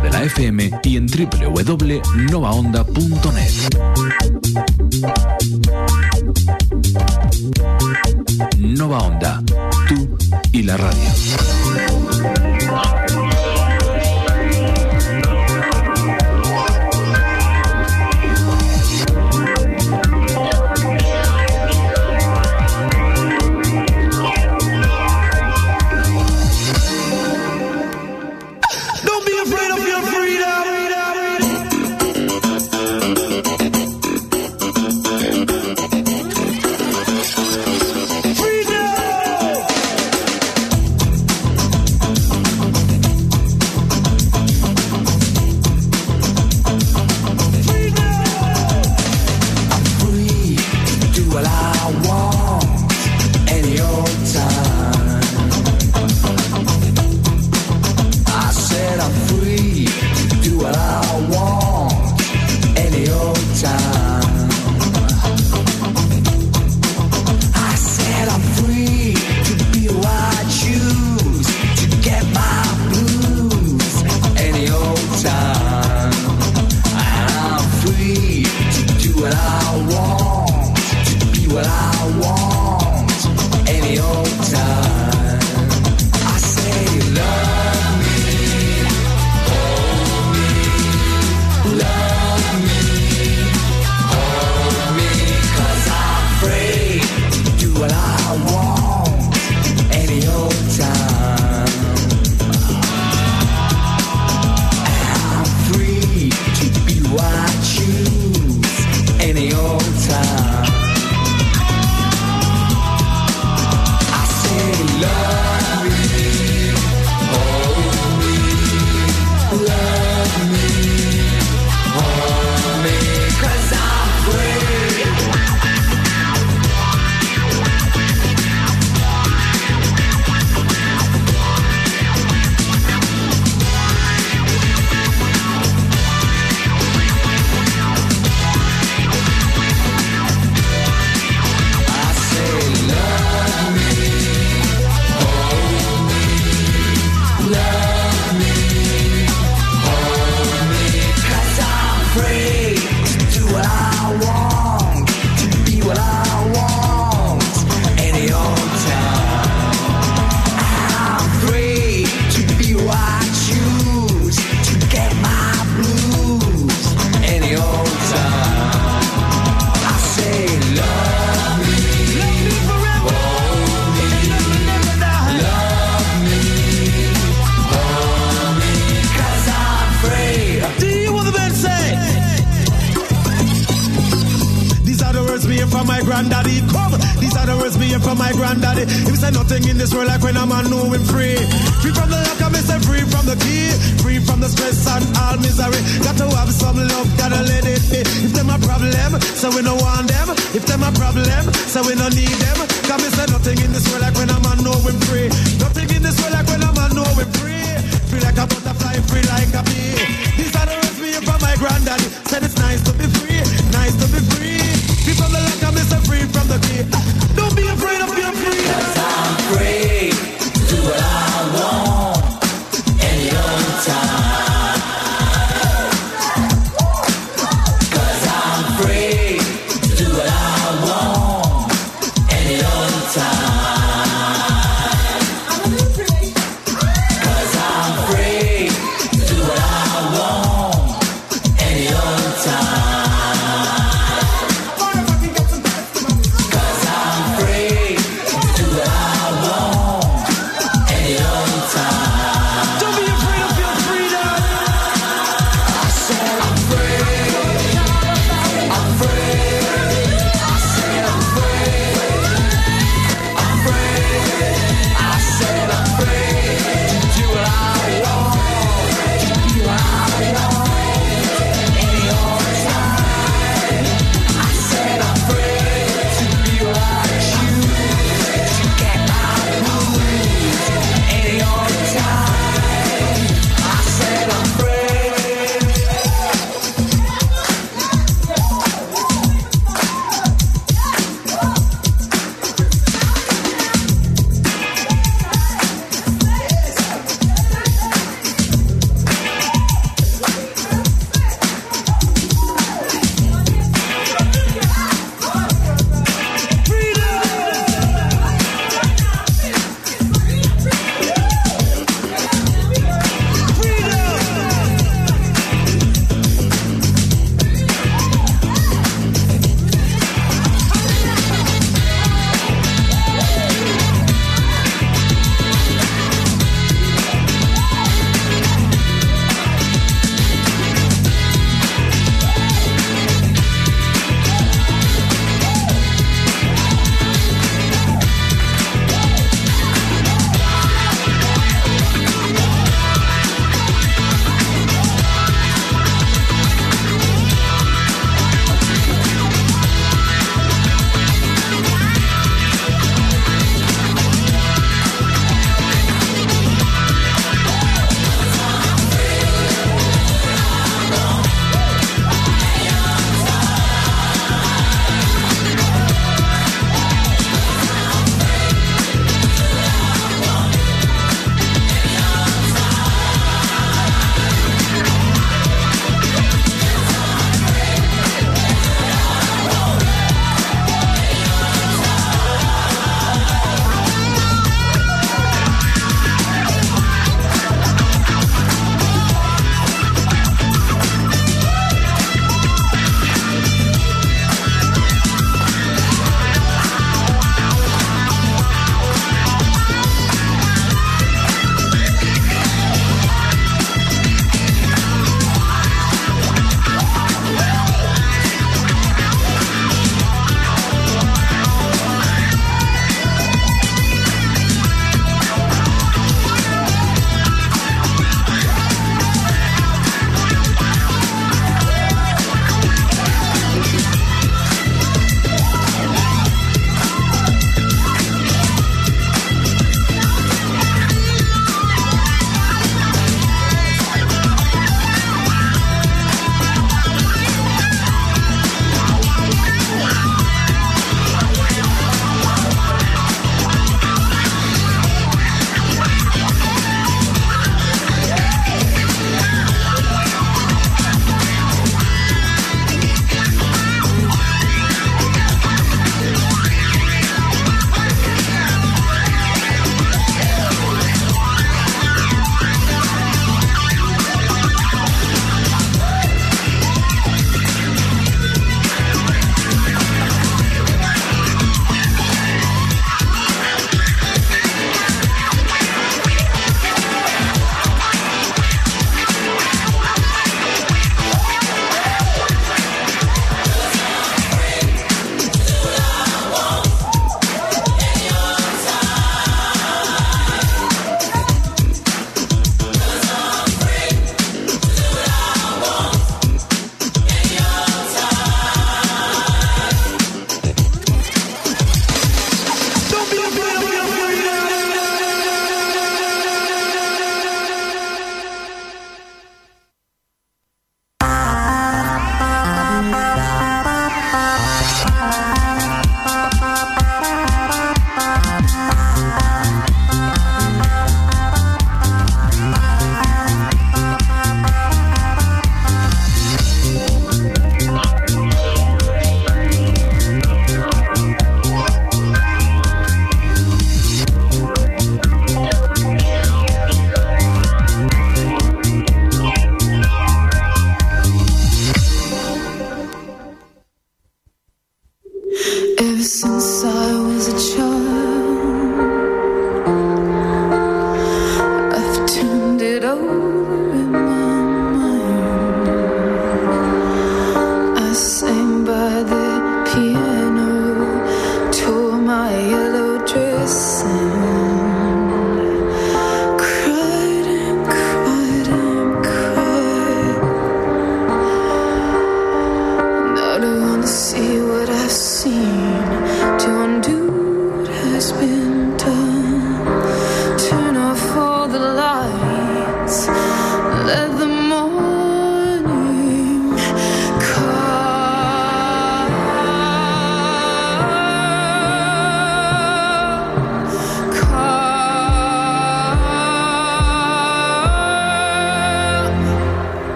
de la FM y en www.novaonda.net. Nova Onda, tú y la radio. Do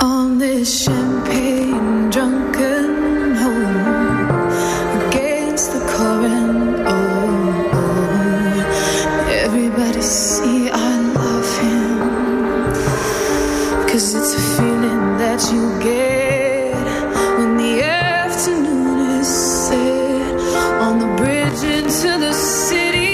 on this champagne drunken home against the current. Oh, oh. Everybody see I love him, 'cause it's a feeling that you get when the afternoon is set on the bridge into the city.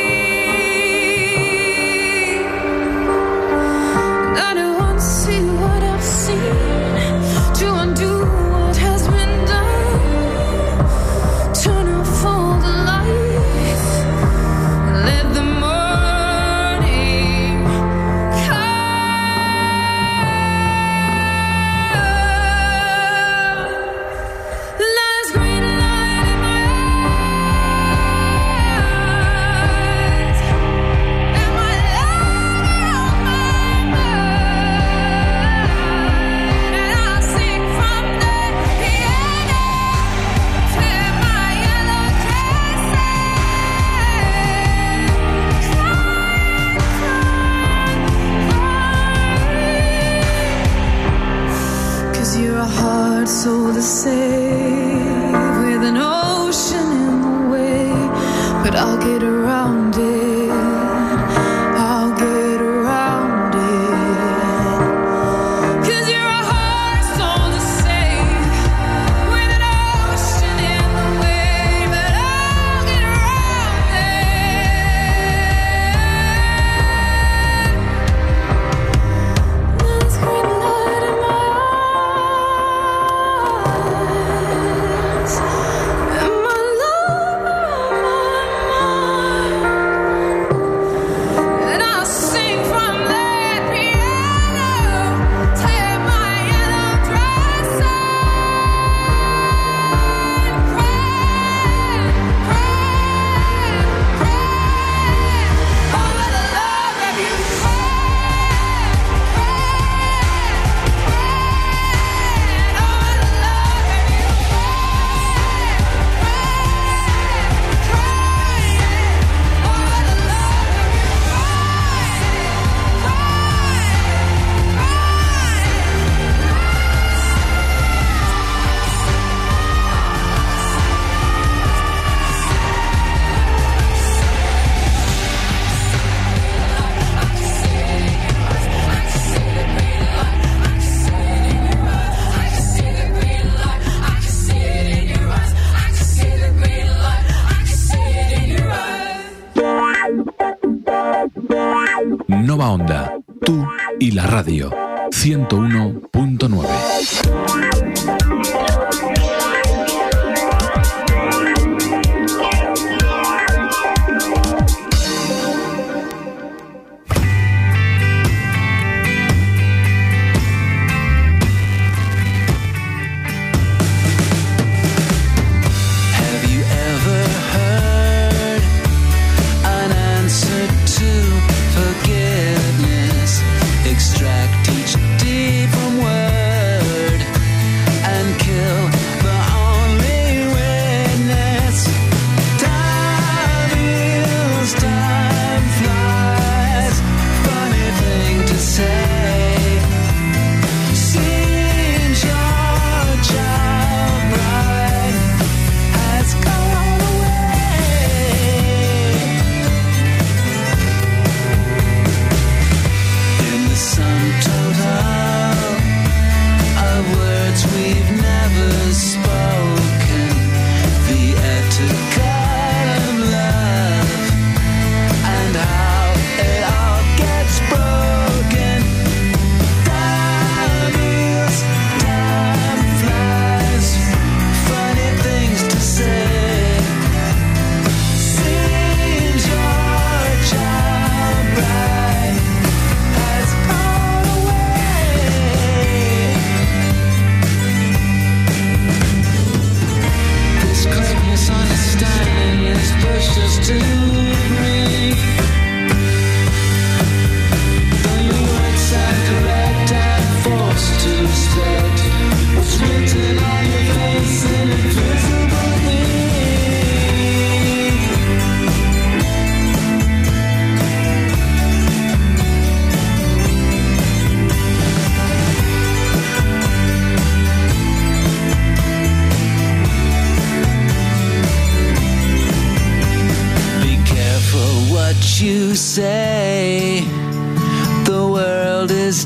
Soul to save with an ocean in the way, but I'll get around it. I'll get around it. 'Cause you're a hard soul to save with an ocean in the way, but I'll get around it. Last green light in my Nova Onda, tú y la radio, 101.9. Extract each deep from word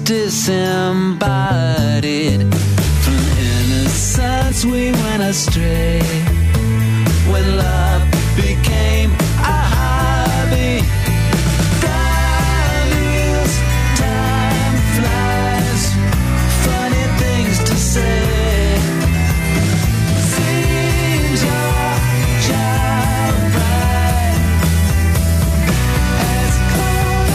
disembodied. From innocence we went astray. When love became a hobby. Time heals, time flies. Funny things to say. Seems your job right has gone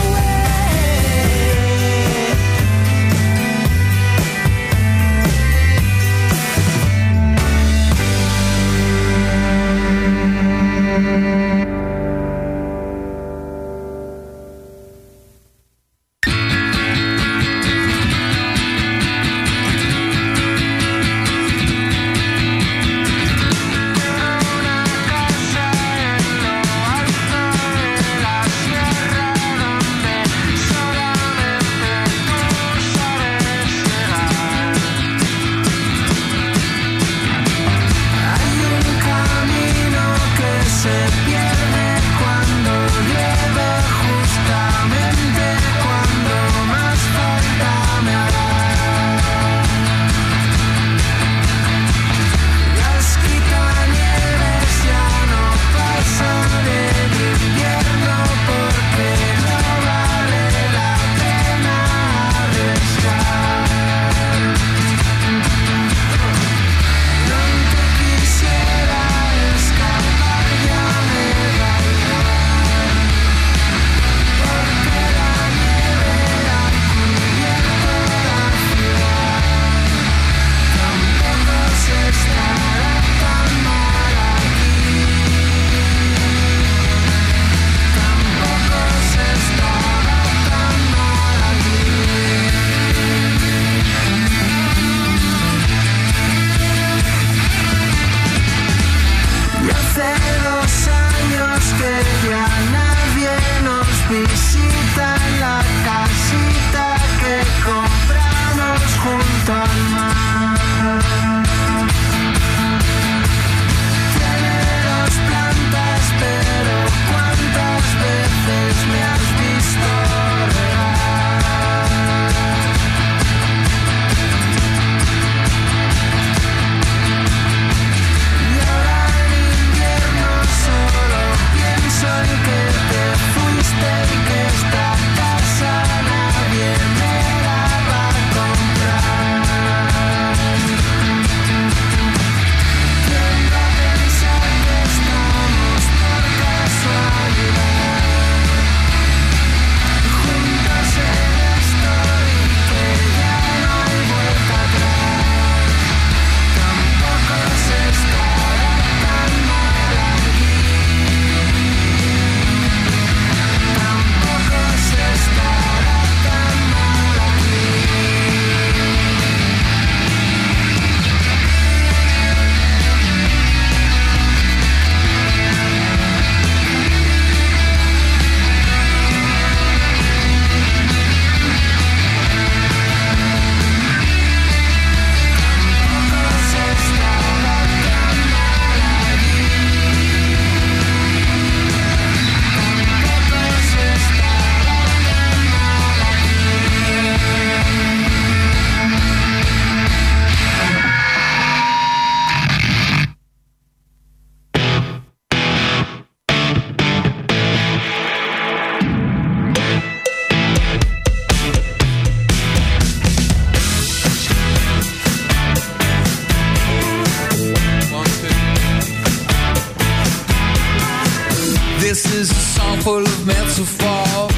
This is a song full of metaphors.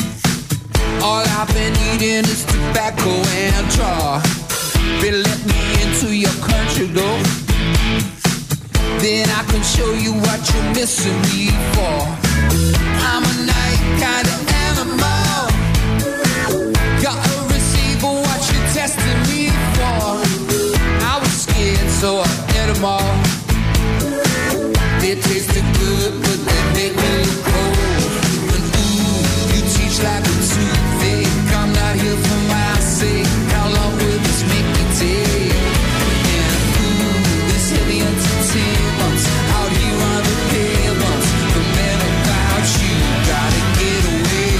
All I've been eating is tobacco and draw. Better let me into your country, though. Then I can show you what you're missing me for. I'm a night kind of animal. Gotta receive what you're testing me for. I was scared, so I ate them all. They tasted good, but they make me look cold. And ooh, you teach like a toothache. I'm not here for my sake. How long will this make me take? And ooh, this heavy entertainment out here on the pavement. Forget about you, gotta get away.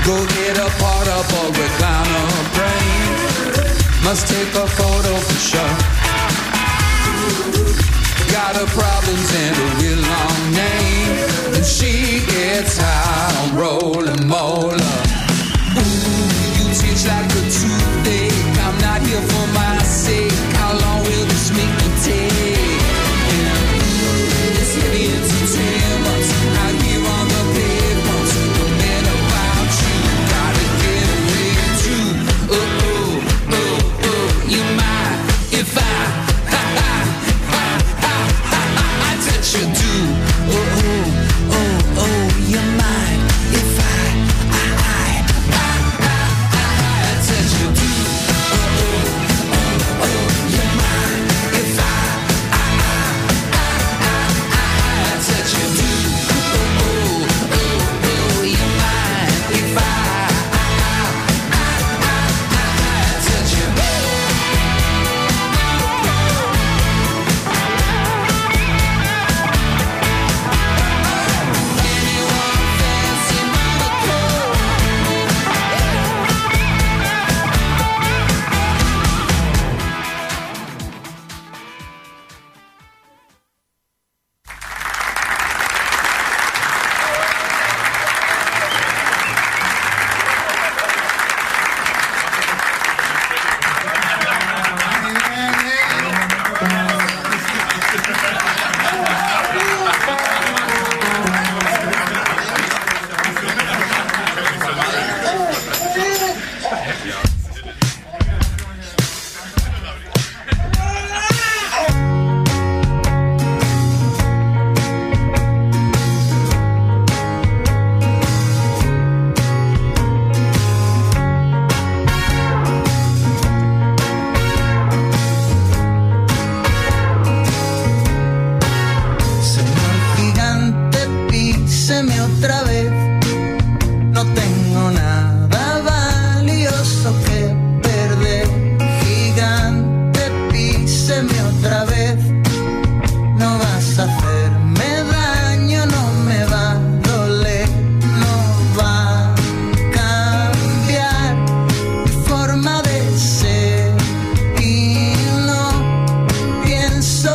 Go get a portable recliner brain. Must take a photo for sure. Got her problems and a real long name. And she gets high on rolling molar. Ooh, you teach like a toothache. I'm not here for my sake. How long will this make me take? Yeah. It's heavy entertainment out here on the pavement. No matter about you, gotta get away too. Oh, oh, oh, oh, you might if I touch you too. Oh, oh, oh, oh, you might if I touch you too. Oh, oh, oh, you might if I touch you too. Oh, oh, oh, you might if I touch you.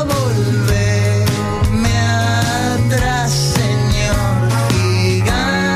Volverme atrás, Señor gigante.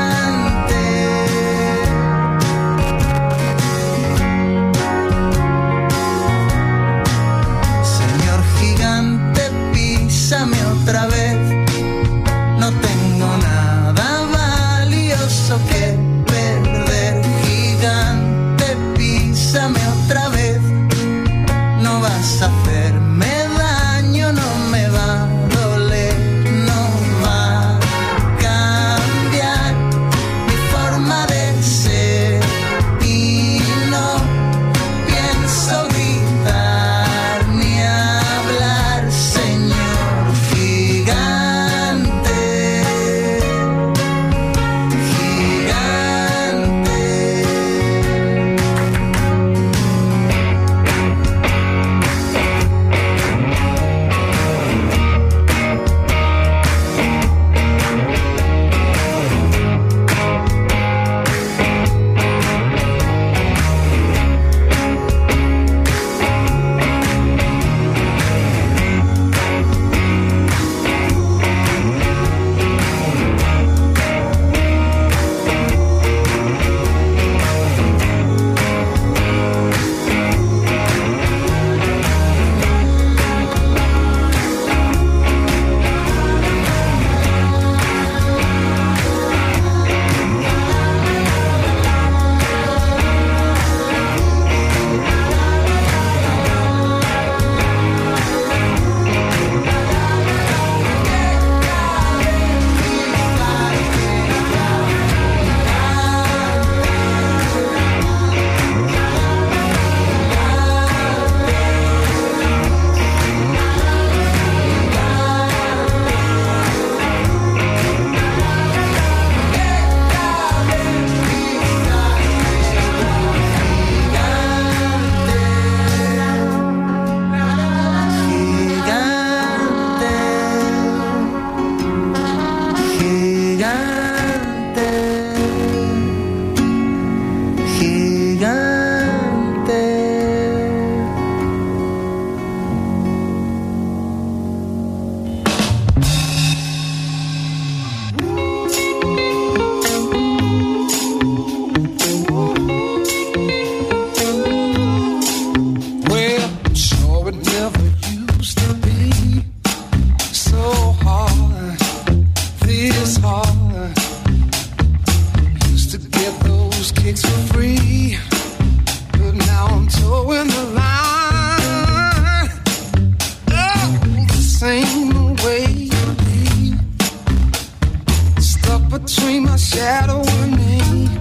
shadow in me.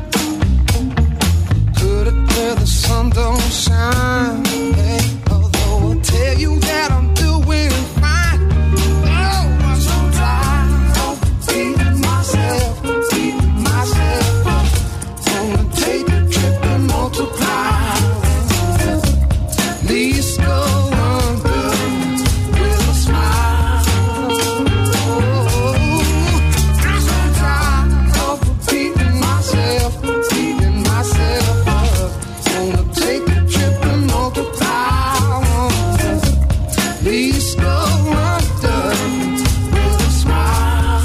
Put it where the sun don't shine. Hey, although I tell you that I'm doing fine. Oh, I'm so tired of beating myself up. Wanna take a trip and multiply. Please go under with a smile. I'm so tired of beating myself up. Wanna take a trip and multiply. Please go under with a smile.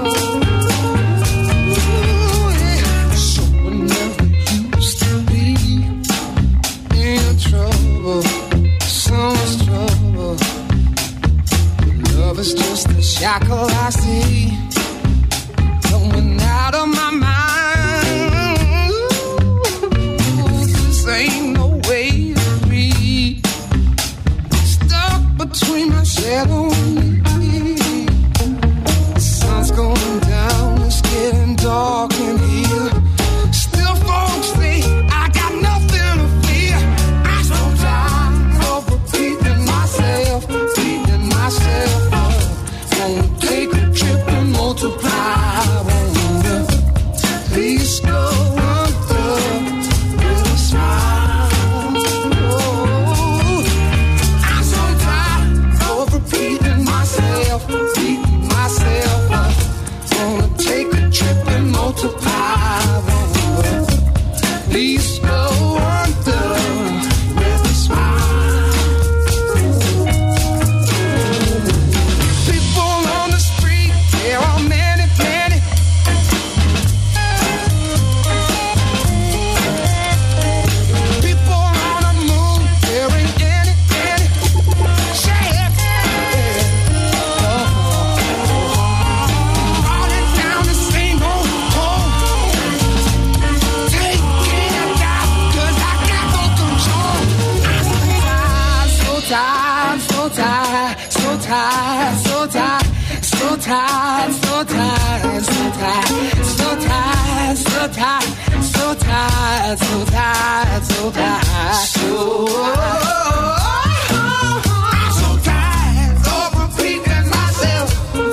So whenever you used to be in trouble, so much trouble. Love is just a shackle I see, going out of my mind. Ooh, this ain't no way to breathe. Stuck between my shadow and me. The sun's going down, it's getting dark in here. Still folks say I got nothing to fear. I'm so tired of beating myself up. Wanna take a trip and multiply. Wonder, please go under with a smile. Oh, I'm so tired of repeating myself up. Wanna take a trip and multiply. Wonder, please go under with a smile. People on the street, there are many, many. People on the moon, there ain't any, any. Shit. Rolling down the same old hole. Take it out, 'cause I got no control. I'm so tired, so tired, so tired, so tired, so tired, so tired, so tired, so tired, so tired, so tired, so tired, so tired, so I'm so tired of repeating myself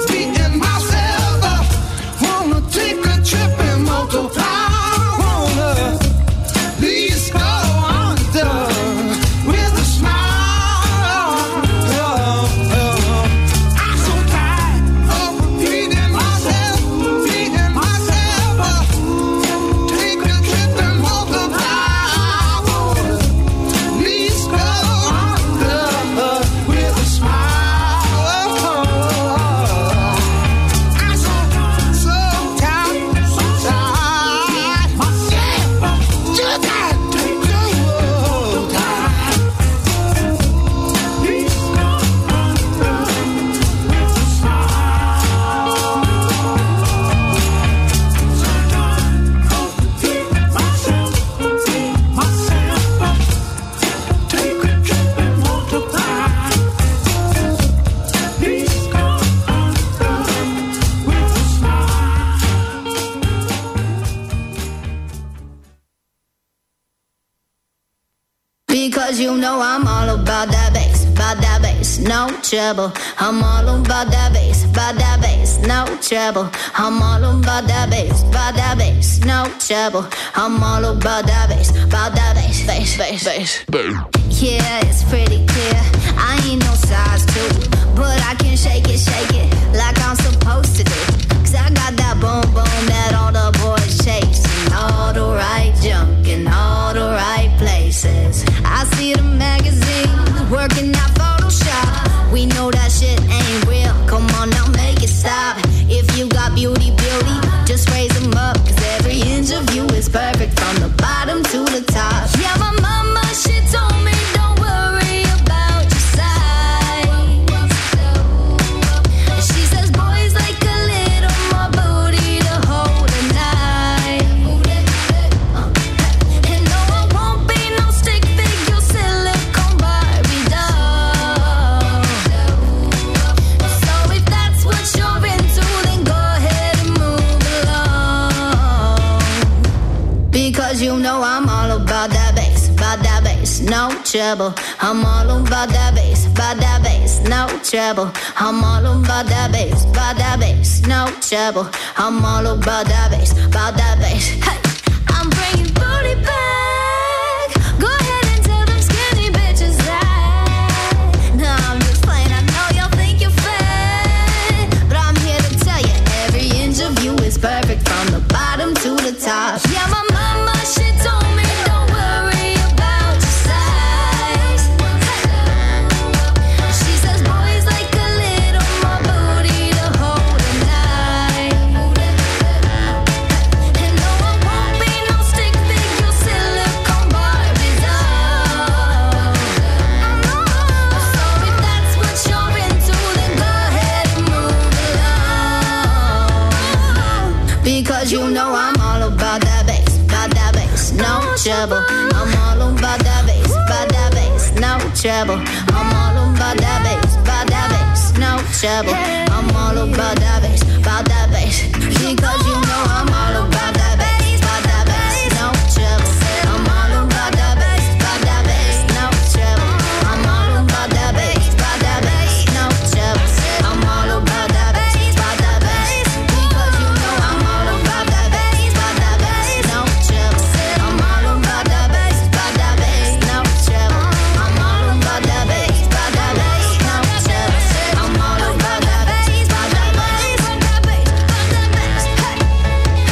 up. Wanna take a trip and multiply. Wanna please go under with a smile. I'm so tired of repeating myself up. Take a trip and multiply. Wanna please go under with a smile. I'm so tired, so tired. Too tired, too tired. Please go under with a smile. So tired of repeating myself up. Take a trip and multiply. Please go under with a smile. Because you know I'm all about that bass, no trouble. I'm all about that bass, no trouble. I'm all about that bass, no trouble. I'm all about that bass, bass. Yeah, it's pretty clear. I ain't no size 2, but I can shake it like I'm supposed to do. 'Cause I got that boom boom that all the boys chase, and all the right junk in all the right places. I see the magazines working out Photoshop. We know that shit ain't real. Come on now, make it stop. If you got beauty, just raise them up. 'Cause every inch of you is perfect from the bottom to the top. Yeah, my mama, she told me don't worry about your size. She says boys like a little more booty to Because you know I'm all about that bass, no trouble. I'm all about that bass, no trouble. I'm all about that bass, no trouble. I'm all about that bass, Hey, I'm bringing booty back. Go ahead and tell them skinny bitches that. No, I'm just playing. I know y'all think you're fat, but I'm here to tell you every inch of you is perfect from the bottom to the top. Yeah, my mama, she told me don't worry about your size. She says boys like a little more booty to hold at night. And no, I won't be no stick figure silicone Barbie doll. So if that's what you're into, then go ahead and move along. Because you know I'm all about that bass, no trouble. I'm all about that bass, no trouble. I'm all about that bass, no trouble. I'm all about that bass, because you know I'm all about that bass, no trouble. I'm all about that bass, no trouble. I'm all about that bass, no trouble. I'm all about that bass, because you know I'm all about that bass, no trouble. I'm all about that bass, no trouble. I'm all about that bass, no trouble. I'm all about that bass, hey.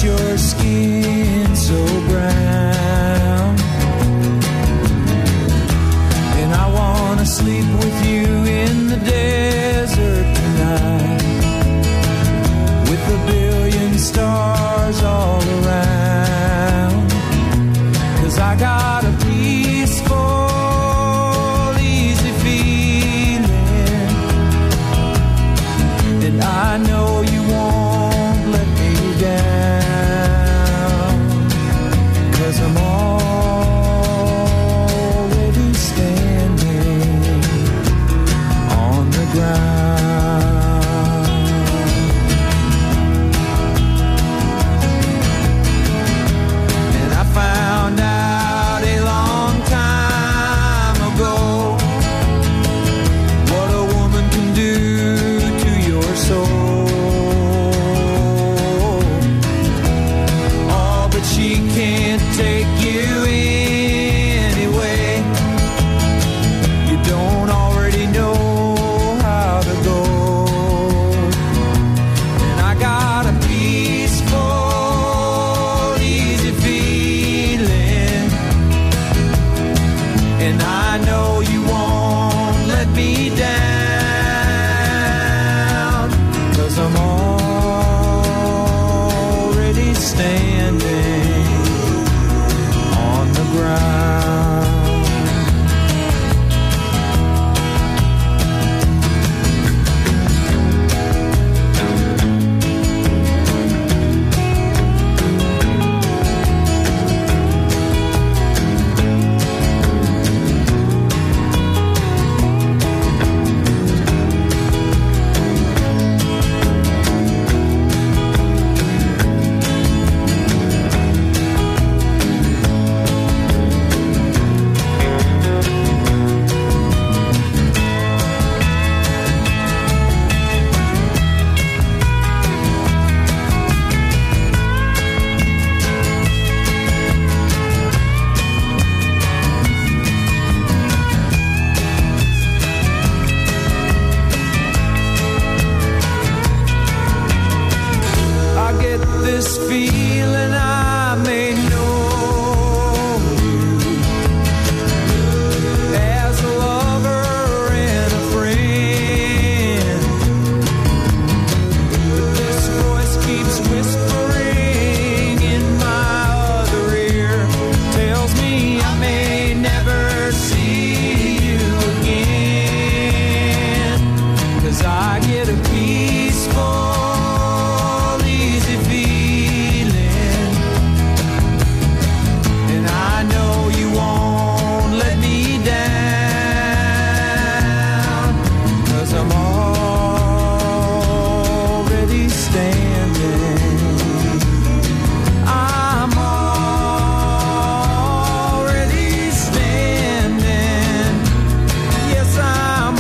your skin so brown. And I wanna sleep with you in the desert tonight, with a billion stars all around. 'Cause I got a peaceful, easy feeling, and I know you won't let me down. 'Cause I'm already standing on the ground. And I found out a long time ago what a woman can do to your soul. Oh, but she can't take you anyway. You don't already know how to go. And I got a peaceful, easy feeling, and I know you won't let me down. 'Cause I'm already standing on the ground. I get this feeling I may know you as a lover and a friend. But this voice keeps whispering in my other ear, tells me I may never see you again. 'Cause I get a peaceful, easy feeling, and I know you won't let me down. 'Cause I'm already standing. I'm already standing. Yes, I'm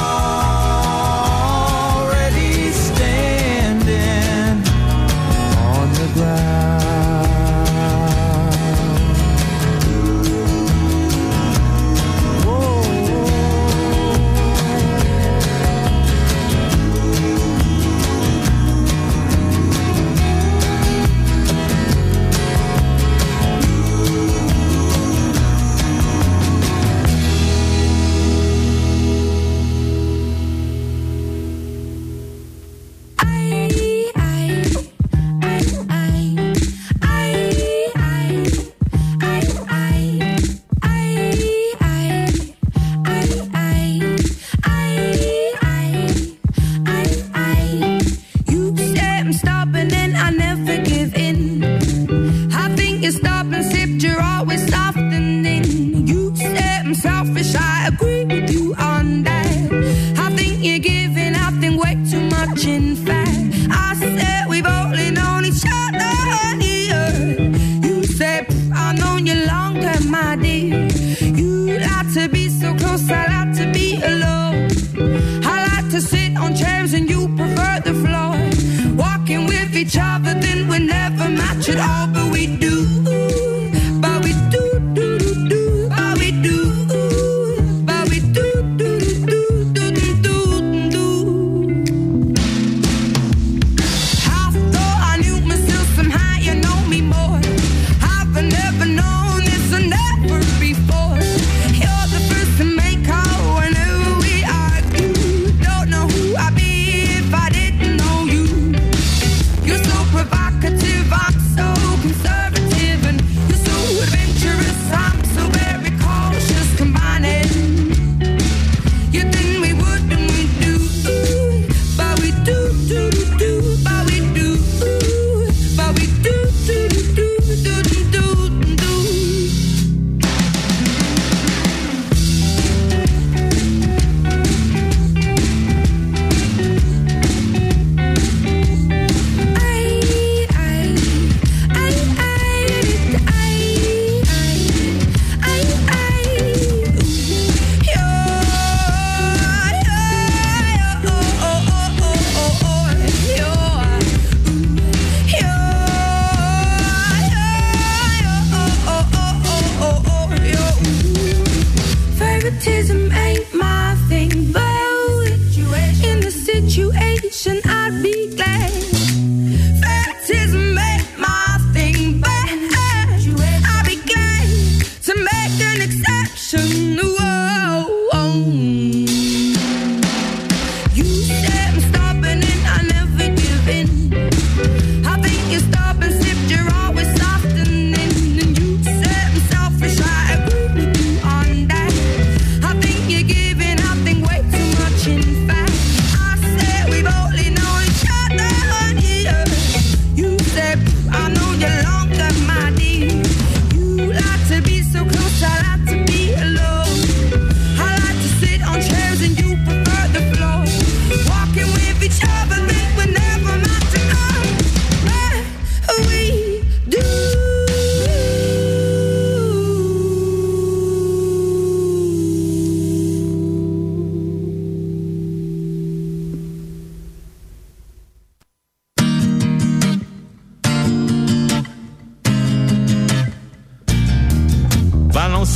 already standing on the ground. Whoa. You say I'm stubborn and I never give in. I think you're stubborn, sipped, you're always softening. You say I'm selfish, I agree with you on that. I think you're giving, I think way too much in fact. I said we've only known each other here. You said I've known you longer, my dear. You like to be so close, I like to be alone. I like to sit on chairs and you prefer the floor. Walking with each other, then we never match at all, but we do. But we do, do, do, do. But we do. But we do, do, do, do, do, do, do. I thought I knew myself somehow, you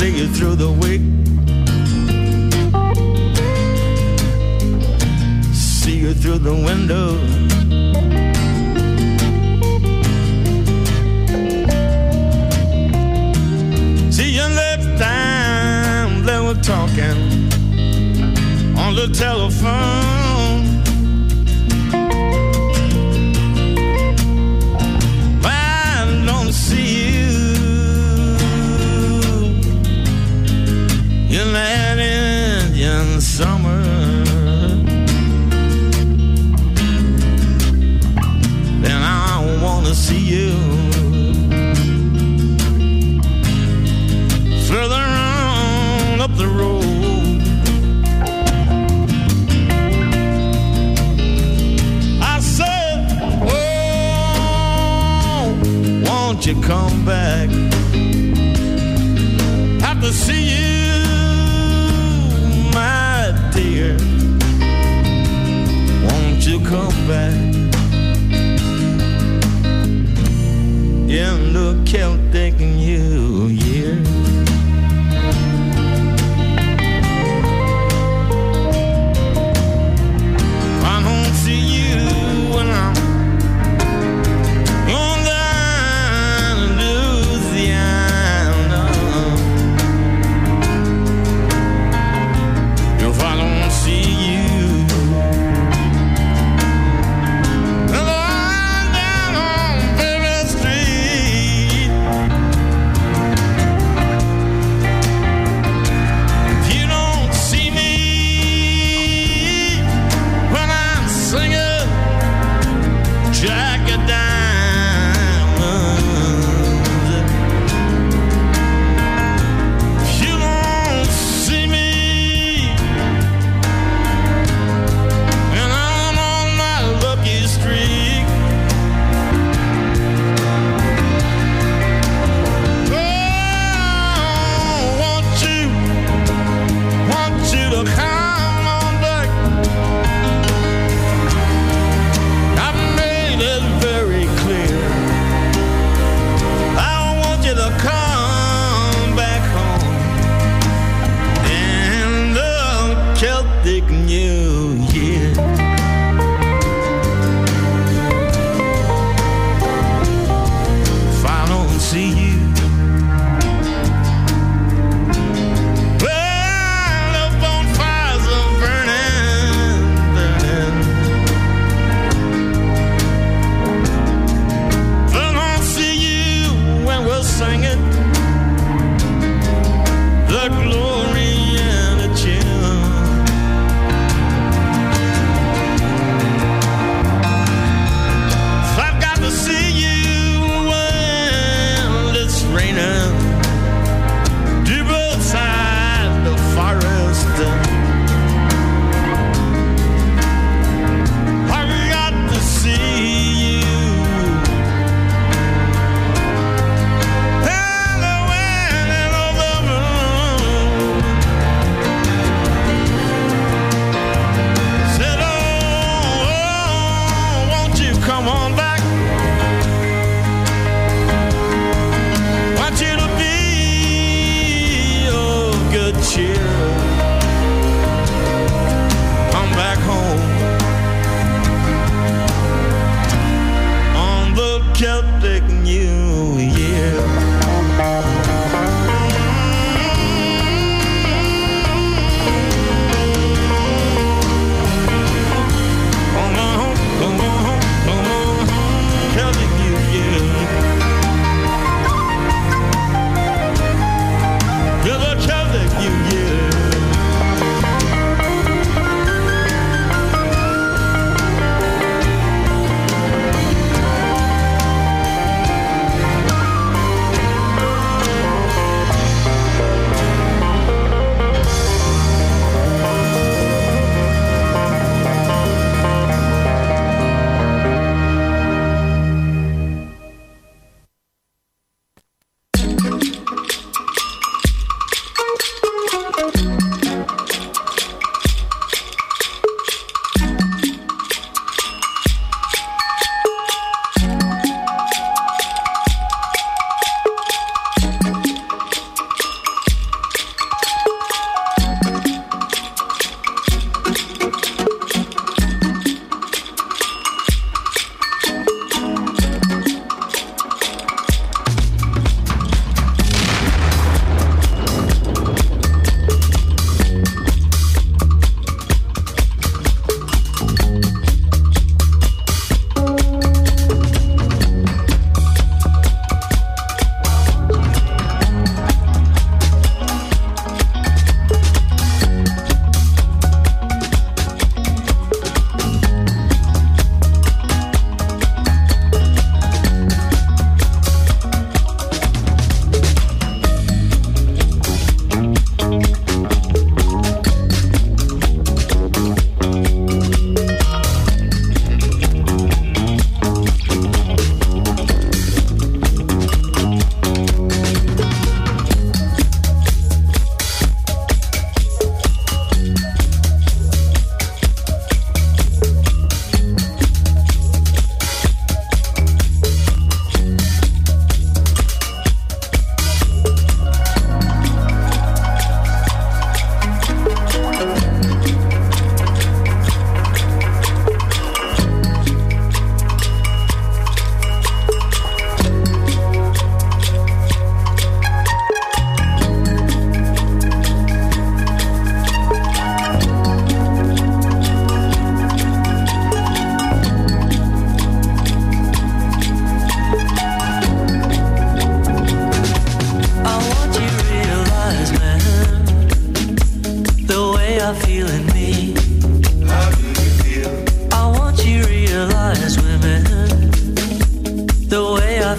see you through the week. See you through the window. See you next time they were talking on the telephone. I don't see you in that Indian summer. Then I wanna see you further on up the road. I said, oh, won't you come back? Have to see you, my dear. Won't you come back? In the Celtic New Year. I don't see you when I'm on down in Louisiana. If I don't see you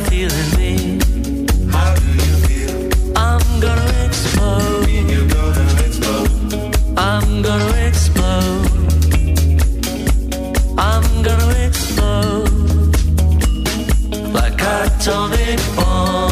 feel in me. How do you feel? I'm gonna explode. You're gonna explode. I'm gonna explode. I'm gonna explode like atomic bomb.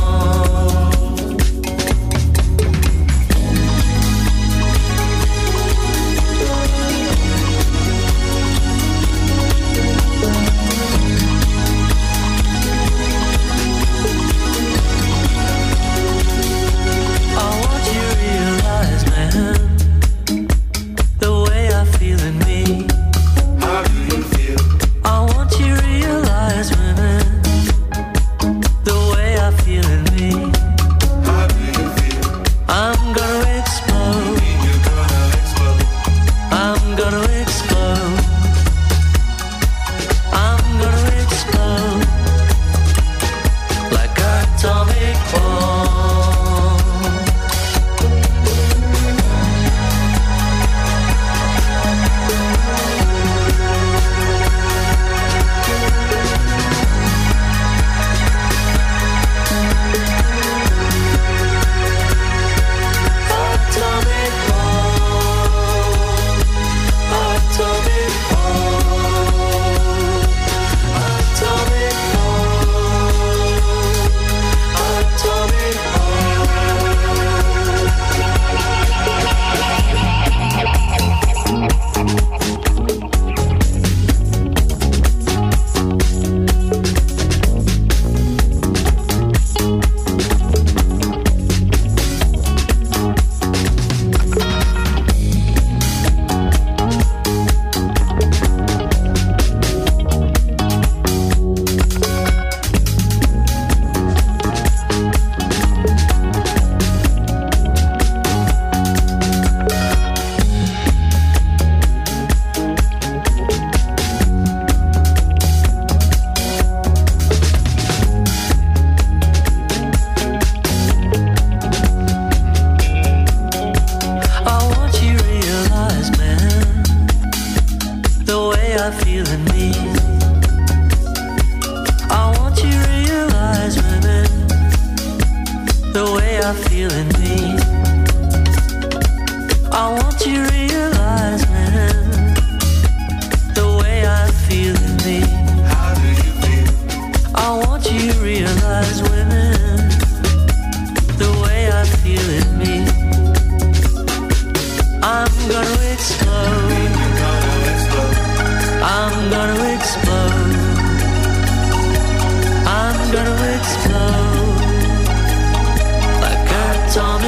Gonna explode like atomic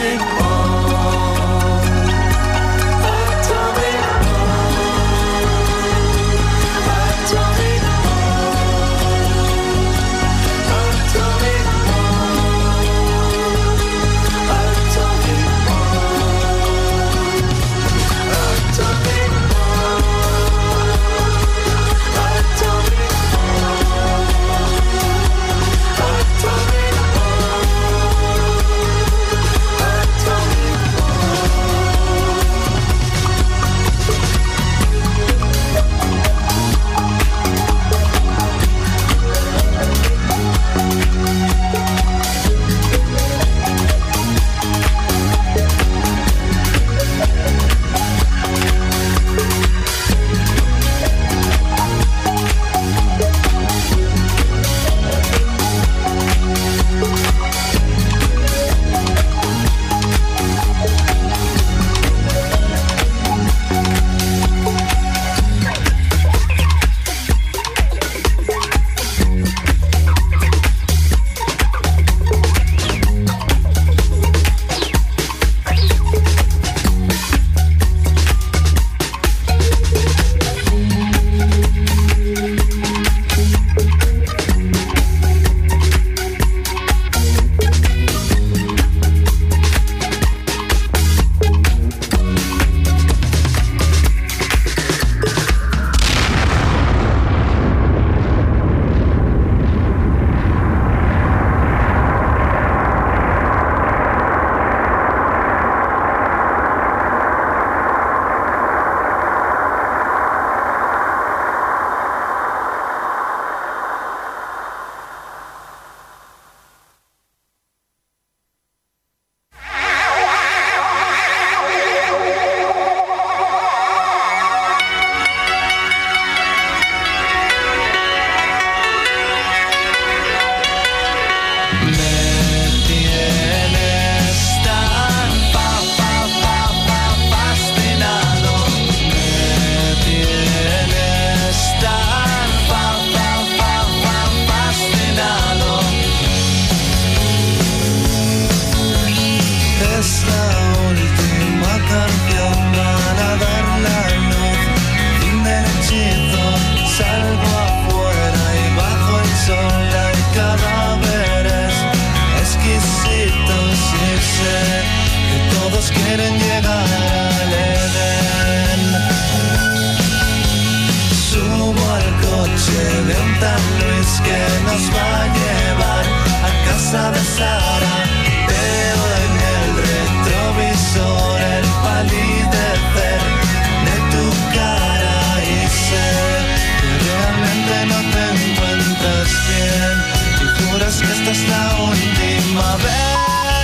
que nos va a llevar a casa de Sara. Veo en el retrovisor el palidecer de tu cara y sé que realmente no te encuentras bien y juras que esta es la última vez.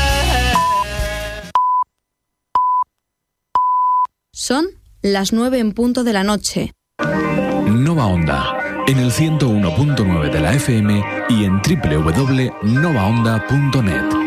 Son las 9 en punto de la noche. Nova Onda, en el 101.9 de la FM y en www.novaonda.net.